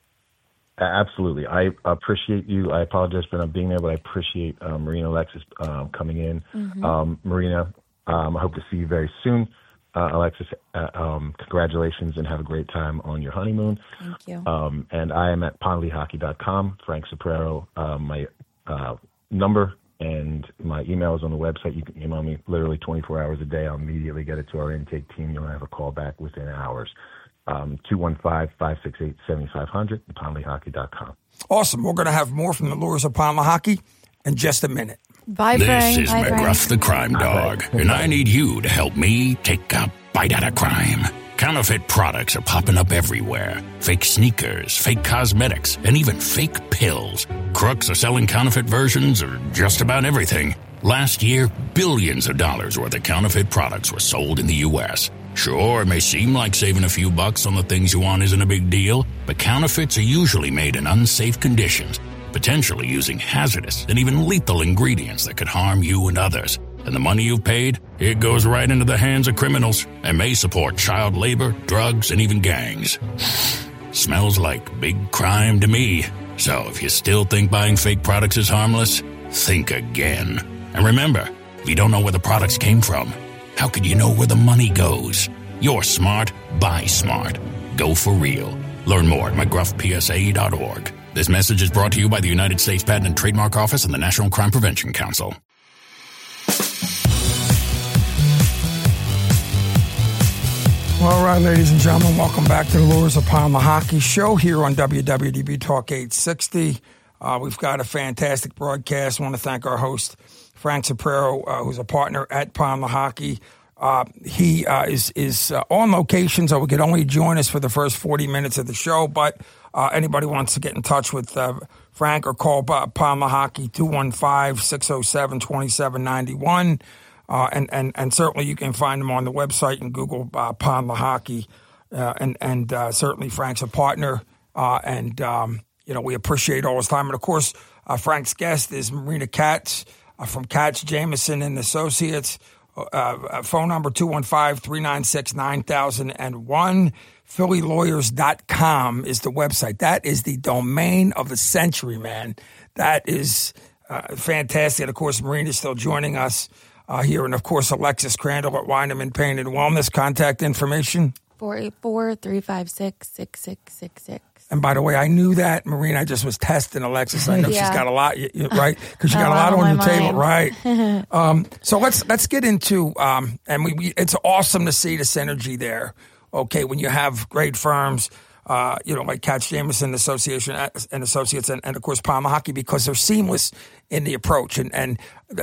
Absolutely. I appreciate you. I apologize for not being there, but I appreciate uh, Marina and Alexis um, coming in. Mm-hmm. Um, Marina, um, I hope to see you very soon. Uh, Alexis, uh, um, congratulations and have a great time on your honeymoon. Thank you. Um, and I am at pond lee hockey dot com. Frank Soprano, uh, my uh, number and my email is on the website. You can email me literally twenty-four hours a day. I'll immediately get it to our intake team. You'll have a call back within hours. Um, two one five, five six eight, seven five zero zero, pond lee hockey dot com. Awesome. We're going to have more from the Lures of Pond Lee Hockey in just a minute. Bye, this Frank. is Bye, McGruff Frank. the Crime Dog, and I need you to help me take a bite out of crime. Counterfeit products are popping up everywhere. Fake sneakers, fake cosmetics, and even fake pills. Crooks are selling counterfeit versions of just about everything. Last year, billions of dollars worth of counterfeit products were sold in the U S Sure, it may seem like saving a few bucks on the things you want isn't a big deal, but counterfeits are usually made in unsafe conditions, potentially using hazardous and even lethal ingredients that could harm you and others. And the money you've paid, it goes right into the hands of criminals and may support child labor, drugs, and even gangs. Smells like big crime to me. So if you still think buying fake products is harmless, think again. And remember, if you don't know where the products came from, how could you know where the money goes? You're smart, buy smart. Go for real. Learn more at mcgruff p s a dot org. This message is brought to you by the United States Patent and Trademark Office and the National Crime Prevention Council. All right, ladies and gentlemen, welcome back to the Lures of Pond Lee Hockey Show here on W W D B Talk eight sixty. Uh, we've got a fantastic broadcast. I want to thank our host, Frank Soprano, uh, who's a partner at Pond Lee Hockey. Uh, he uh, is is uh, on location, so we could only join us for the first forty minutes of the show. But uh, anybody wants to get in touch with uh, Frank or call Pond Lee Hockey, two one five, six oh seven, two seven nine one. Uh, and, and, and certainly you can find him on the website and Google uh, Pond Lee Hockey. Uh, and and uh, certainly Frank's a partner. Uh, and, um, you know, we appreciate all his time. And, of course, uh, Frank's guest is Marina Katz uh, from Katz, Jameson and Associates. Uh, phone number two one five, three nine six, nine thousand one. Philly Lawyers dot com is the website. That is the domain of the century, man. That is uh, fantastic. And, of course, Marina's still joining us uh, here. And, of course, Alexis Crandall at Weinerman Pain and Wellness. Contact information. four eight four, three five six, six six six six. And by the way, I knew that, Marina. I just was testing Alexis. I know yeah. she's got a lot, right? Because you got a lot on, on your table, right? um, so let's let's get into, um, and we, we it's awesome to see the synergy there. Okay, when you have great firms, uh, you know, like Katz Jameson Association and Associates, and, and of course Pond Lee Hockey, because they're seamless in the approach, and and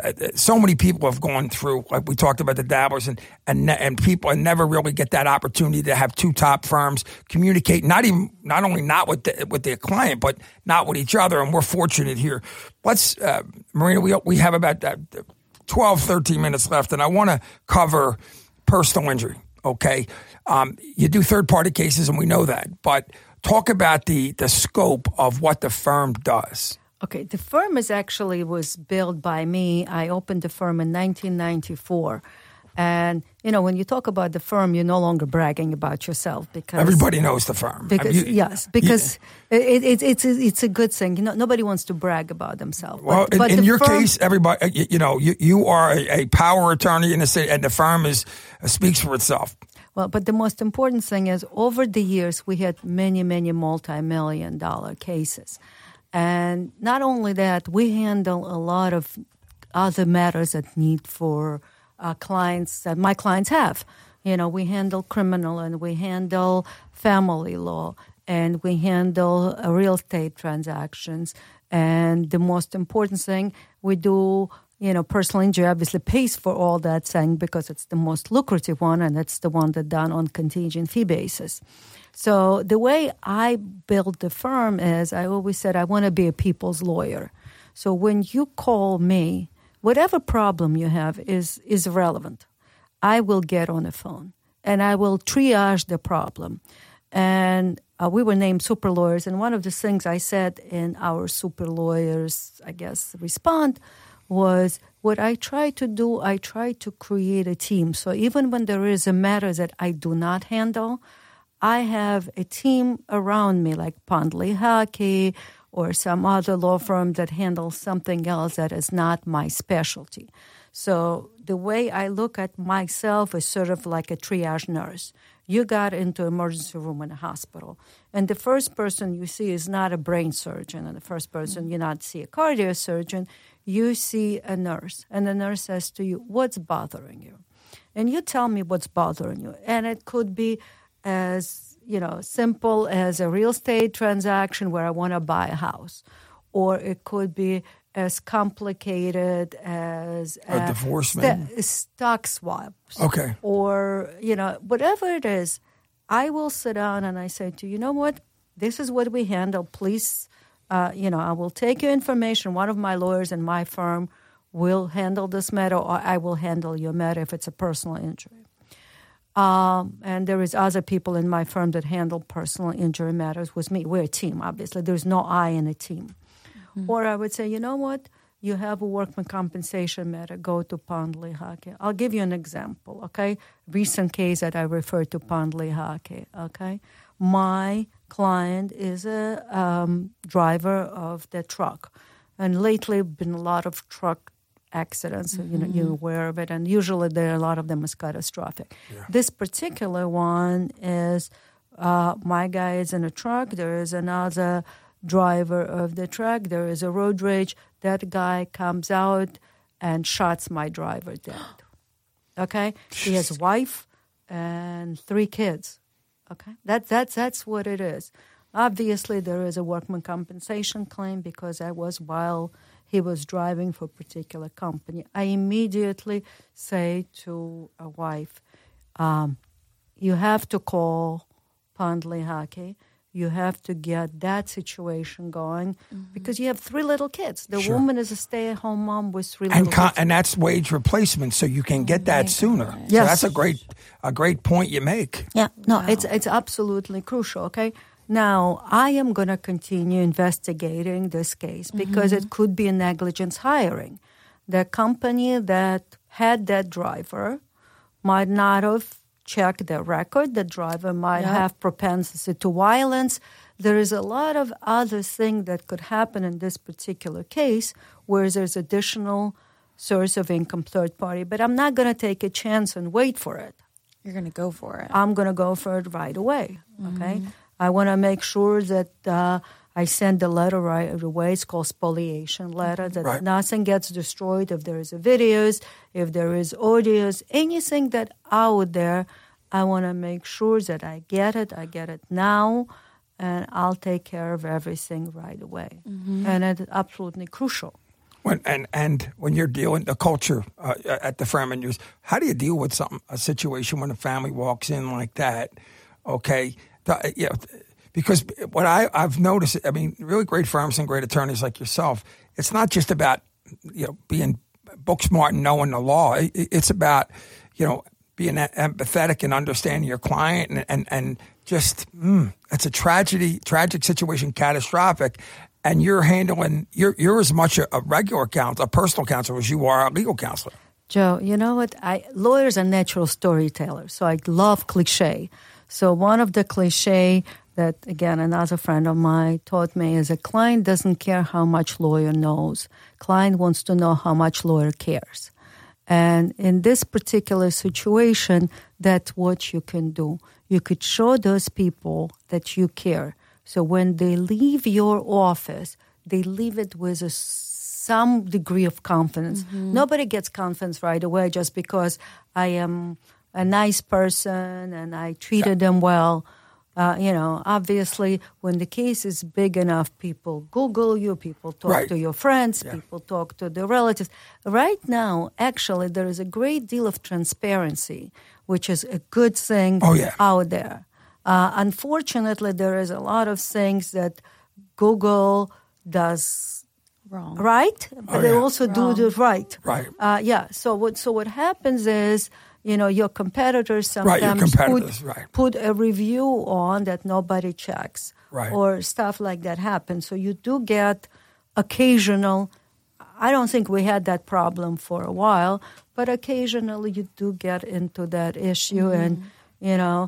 so many people have gone through, like we talked about the dabblers, and and and people never really get that opportunity to have two top firms communicate, not even not only not with the, with their client, but not with each other. And we're fortunate here. Let's, uh, Marina, we we have about uh, twelve, thirteen minutes left, and I want to cover personal injury. Okay, um, you do third party cases, and we know that, but talk about the the scope of what the firm does. Okay, the firm is actually was built by me. I opened the firm in nineteen ninety-four, and you know, when you talk about the firm, you're no longer bragging about yourself because everybody knows the firm. Because I mean, you, yes, because you, it, it, it's it's a good thing. You know, nobody wants to brag about themselves. Well, but, in, but in your firm, case, everybody, you, you know, you, you are a, a power attorney in the city, and the firm is uh, speaks for itself. Well, but the most important thing is, over the years, we had many, many multi-million dollar cases, and not only that, we handle a lot of other matters that need for uh, clients that my clients have. You know, we handle criminal and we handle family law and we handle uh, real estate transactions. And the most important thing, we do, you know, personal injury obviously pays for all that thing because it's the most lucrative one and it's the one that's done on contingent fee basis. So the way I built the firm is I always said I want to be a people's lawyer. So when you call me, whatever problem you have is is relevant. I will get on the phone, and I will triage the problem. And uh, we were named super lawyers, and one of the things I said in our super lawyers, I guess, respond was what I try to do, I try to create a team. So even when there is a matter that I do not handle, I have a team around me, like Pond Lehocky or some other law firm that handles something else that is not my specialty. So the way I look at myself is sort of like a triage nurse. You got into emergency room in a hospital, and the first person you see is not a brain surgeon, and the first person you not see a cardio surgeon. You see a nurse, and the nurse says to you, what's bothering you? And you tell me what's bothering you. And it could be as, you know, simple as a real estate transaction where I want to buy a house, or it could be as complicated as a uh, divorce, maybe? St- stock swaps. Okay. Or, you know, whatever it is, I will sit down and I say to you, you know what, this is what we handle. Please, uh, you know, I will take your information. One of my lawyers in my firm will handle this matter, or I will handle your matter if it's a personal injury. Um, and there is other people in my firm that handle personal injury matters with me. We're a team, obviously. There's no I in a team. Mm-hmm. Or I would say, you know what? You have a workman compensation matter. Go to Pond Lehocky. I'll give you an example, okay? Recent case that I referred to Pond Lehocky, okay? My client is a um, driver of the truck. And lately, been a lot of truck accidents, mm-hmm. you know, you're aware of it. And usually, there are a lot of them is catastrophic. Yeah. This particular one is uh, my guy is in a truck. There is another driver of the truck. There is a road rage. That guy comes out and shots my driver dead. Okay? He has a wife and three kids. Okay? That, that's, that's what it is. Obviously, there is a workman compensation claim because I was while he was driving for a particular company. I immediately say to a wife, um, you have to call Pond Lehocky. You have to get that situation going mm-hmm. because you have three little kids. The sure. woman is a stay-at-home mom with three and little con- kids. And that's wage replacement, so you can get that sooner. Yes. So that's a great a great point you make. Yeah, no, wow. it's it's absolutely crucial, okay? Now, I am going to continue investigating this case because mm-hmm. it could be a negligence hiring. The company that had that driver might not have check the record. The driver might yep. have propensity to violence. There is a lot of other things that could happen in this particular case where there's additional source of income third party. But I'm not going to take a chance and wait for it. You're going to go for it. I'm going to go for it right away, okay? Mm-hmm. I want to make sure that uh, I send the letter right away. It's called spoliation letter, that right. nothing gets destroyed. If there is a videos, if there is audios, anything that out there, I want to make sure that I get it. I get it now, and I'll take care of everything right away. Mm-hmm. And it's absolutely crucial. When, and and when you're dealing the culture uh, at the firm, and you, how do you deal with something a situation when a family walks in like that? Okay. The, you know, because what I, I've noticed, I mean, really great firms and great attorneys like yourself, it's not just about, you know, being book smart and knowing the law. It, it's about, you know, being empathetic and understanding your client and, and, and just, mm, it's a tragedy, tragic situation, catastrophic. And you're handling, you're, you're as much a, a regular counsel, a personal counselor as you are a legal counselor. Joe, you know what? I lawyers are natural storytellers, so I love cliche. So one of the cliche that, again, another friend of mine taught me is a client doesn't care how much lawyer knows. Client wants to know how much lawyer cares. And in this particular situation, that's what you can do. You could show those people that you care. So when they leave your office, they leave it with a, some degree of confidence. Mm-hmm. Nobody gets confidence right away just because I am a nice person and I treated yeah. them well. Uh, you know, obviously, when the case is big enough, people Google you, people talk right. to your friends, yeah. people talk to their relatives. Right now, actually, there is a great deal of transparency, which is a good thing oh, yeah. out there. Uh, unfortunately, there is a lot of things that Google does wrong, right, but oh, they yeah. also wrong. do the right. Right. Uh, yeah. So what? So what happens is, you know, your competitors sometimes right, your competitors, put, right. put a review on that nobody checks, right. or stuff like that happens. So you do get occasional. I don't think we had that problem for a while, but occasionally you do get into that issue, mm-hmm. and you know.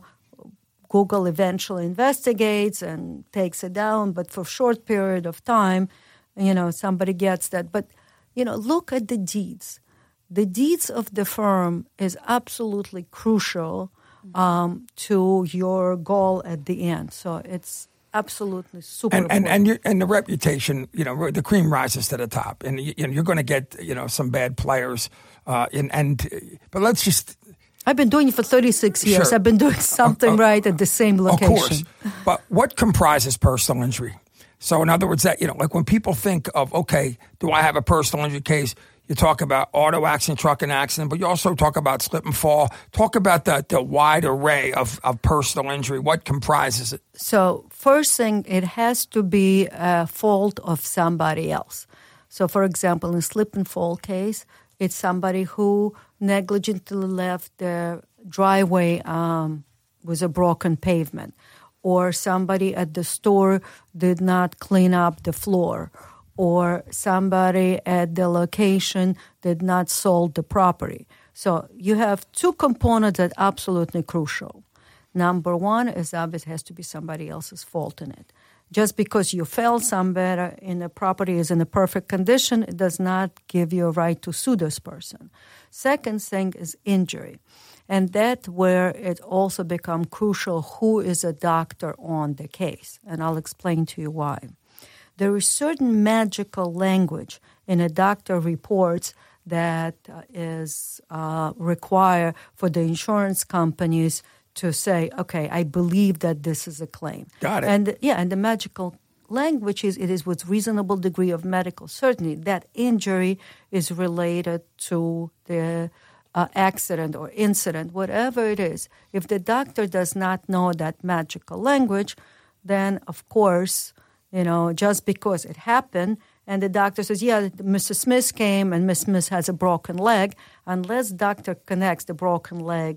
Google eventually investigates and takes it down, but for a short period of time, you know, somebody gets that. But, you know, look at the deeds. The deeds of the firm is absolutely crucial um, to your goal at the end. So it's absolutely super and, important. And and, your, and the reputation, you know, the cream rises to the top. And you, you know, you're going to get, you know, some bad players. Uh, and, and But let's just... I've been doing it for thirty-six years. Sure. I've been doing something uh, uh, right at the same location. Of course. But what comprises personal injury? So in other words, that, you know, like when people think of, okay, do I have a personal injury case? You talk about auto accident, trucking accident, but you also talk about slip and fall. Talk about the, the wide array of, of personal injury. What comprises it? So first thing, it has to be a fault of somebody else. So for example, in a slip and fall case, it's somebody who negligently left the driveway um, with a broken pavement, or somebody at the store did not clean up the floor, or somebody at the location did not sold the property. So you have two components that are absolutely crucial. Number one is obviously has to be somebody else's fault in it. Just because you felt somewhere in a property is in a perfect condition, it does not give you a right to sue this person. Second thing is injury. And that's where it also becomes crucial who is a doctor on the case. And I'll explain to you why. There is certain magical language in a doctor reports that uh, is uh, required for the insurance companies to say, okay, I believe that this is a claim. Got it. And yeah, and the magical language is it is with reasonable degree of medical certainty that injury is related to the uh, accident or incident, whatever it is. If the doctor does not know that magical language, then of course, you know, just because it happened and the doctor says, yeah, Missus Smith came and Miss Smith has a broken leg, unless doctor connects the broken leg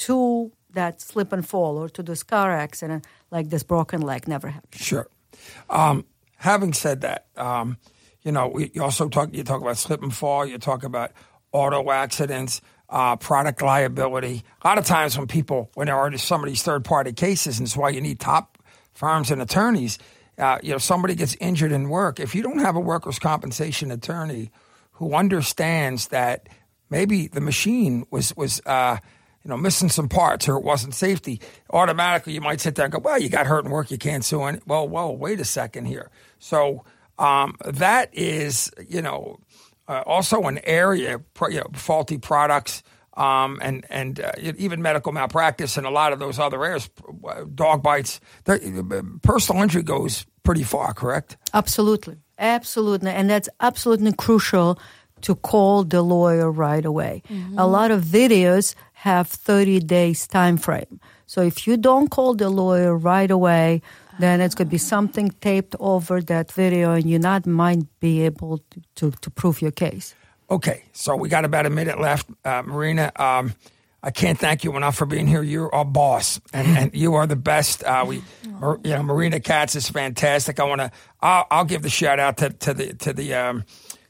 to that slip and fall or to this car accident, like this broken leg never happened. Sure. Um, having said that, um, you know, we you also talk. You talk about slip and fall. You talk about auto accidents, uh, product liability. A lot of times when people, when there are some of these third party cases, and it's why you need top firms and attorneys. Uh, you know, somebody gets injured in work. If you don't have a workers' compensation attorney who understands that maybe the machine was was. Uh, you know, missing some parts or it wasn't safety, automatically you might sit there and go, well, you got hurt in work, you can't sue any. Well, whoa, wait a second here. So um, that is, you know, uh, also an area, you know, faulty products um, and, and uh, even medical malpractice and a lot of those other areas, dog bites. Personal injury goes pretty far, correct? Absolutely. Absolutely. And that's absolutely crucial to call the lawyer right away. Mm-hmm. A lot of videos have thirty days time frame. So if you don't call the lawyer right away, then it's going to be something taped over that video and you not might be able to, to, to prove your case. Okay, so we got about a minute left. Uh, Marina, um, I can't thank you enough for being here. You're our boss, and, and you are the best. Uh, we, Mar- you know, Marina Katz is fantastic. I want to. I'll, I'll give the shout out to, to the to the um,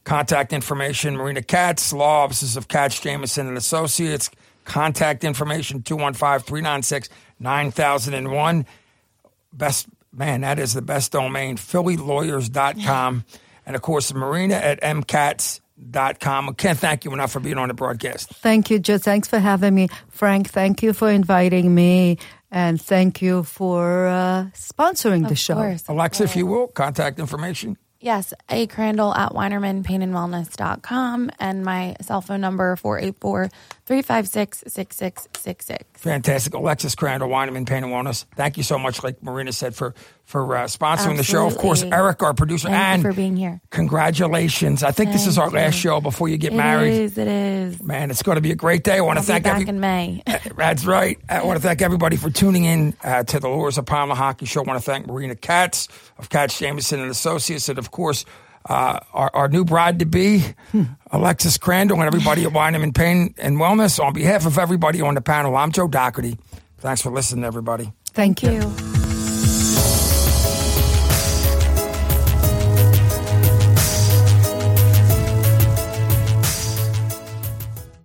Contact information, Marina Katz, Law Offices of Katz, Jameson and Associates. Contact information, two one five, three nine six, nine thousand one. Best, man, that is the best domain, philly lawyers dot com. And, of course, Marina at m katz dot com. I can't thank you enough for being on the broadcast. Thank you, Joe. Thanks for having me. Frank, thank you for inviting me. And thank you for uh, sponsoring Of the show. course, of Alexa, if course. you will, contact information. Yes, A. Crandall at Weinerman Pain and Wellness dot com, and my cell phone number, four eight four, three five six, six six six six. Fantastic. Alexis Crandall, Weinerman Pain and Wellness. Thank you so much, like Marina said, for, for uh, sponsoring the show. Of course, Absolutely. Eric, our producer. Thank and you for being here. Congratulations. I think this is our Thank last you. show before you get It married. is, it is. Man, it's going to be a great day. I want I'll to be thank back every- in May. That's right. I want to thank everybody for tuning in uh, to the Lures Upon the Hockey Show. I want to thank Marina Katz of Katz, Jameson and Associates, and of course, uh, our, our new bride-to-be, hmm. Alexis Crandall, and everybody at Weinerman Pain and Wellness. On behalf of everybody on the panel, I'm Joe Doherty. Thanks for listening, everybody. Thank, Thank you. you.